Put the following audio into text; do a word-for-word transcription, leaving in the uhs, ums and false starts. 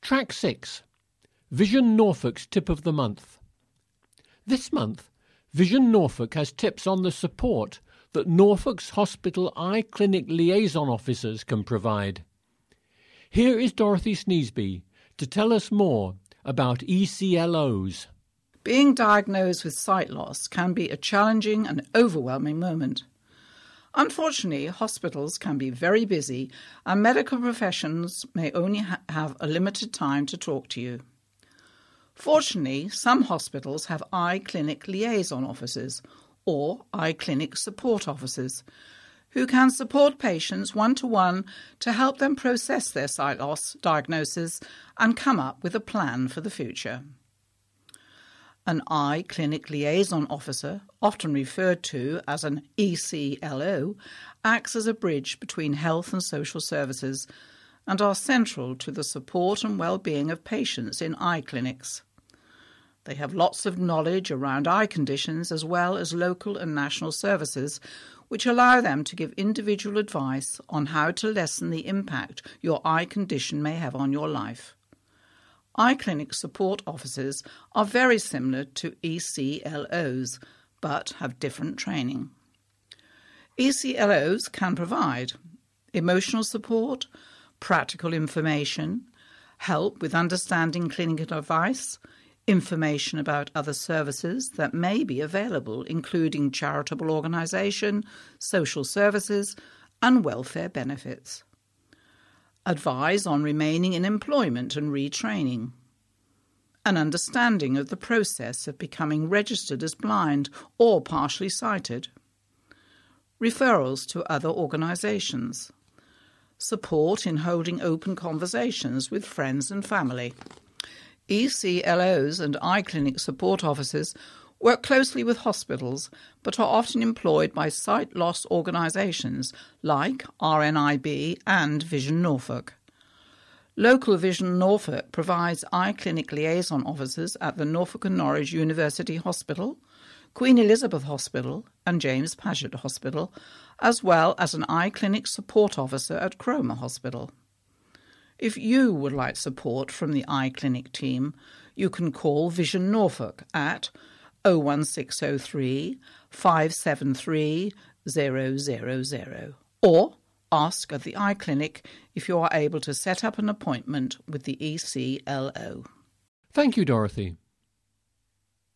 Track six. Vision Norfolk's Tip of the Month. This month, Vision Norfolk has tips on the support that Norfolk's hospital eye clinic liaison officers can provide. Here is Dorothy Sneesby to tell us more about E C L Os. Being diagnosed with sight loss can be a challenging and overwhelming moment. Unfortunately, hospitals can be very busy and medical professions may only ha- have a limited time to talk to you. Fortunately, some hospitals have eye clinic liaison officers or eye clinic support officers who can support patients one-to-one to help them process their sight loss diagnosis and come up with a plan for the future. An eye clinic liaison officer, often referred to as an E C L O, acts as a bridge between health and social services and are central to the support and well-being of patients in eye clinics. They have lots of knowledge around eye conditions as well as local and national services, which allow them to give individual advice on how to lessen the impact your eye condition may have on your life. Eye clinic support officers are very similar to E C L Os, but have different training. E C L Os can provide emotional support, practical information, help with understanding clinical advice, information about other services that may be available, including charitable organisation, social services, and welfare benefits. Advise on remaining in employment and retraining. An understanding of the process of becoming registered as blind or partially sighted. Referrals to other organisations. Support in holding open conversations with friends and family. E C L Os and eye clinic support officers work closely with hospitals but are often employed by sight loss organisations like R N I B and Vision Norfolk. Local Vision Norfolk provides eye clinic liaison officers at the Norfolk and Norwich University Hospital, Queen Elizabeth Hospital and James Paget Hospital, as well as an eye clinic support officer at Cromer Hospital. If you would like support from the eye clinic team, you can call Vision Norfolk at oh one six oh three, five seven three, zero zero zero or ask at the eye clinic if you are able to set up an appointment with the E C L O. Thank you, Dorothy.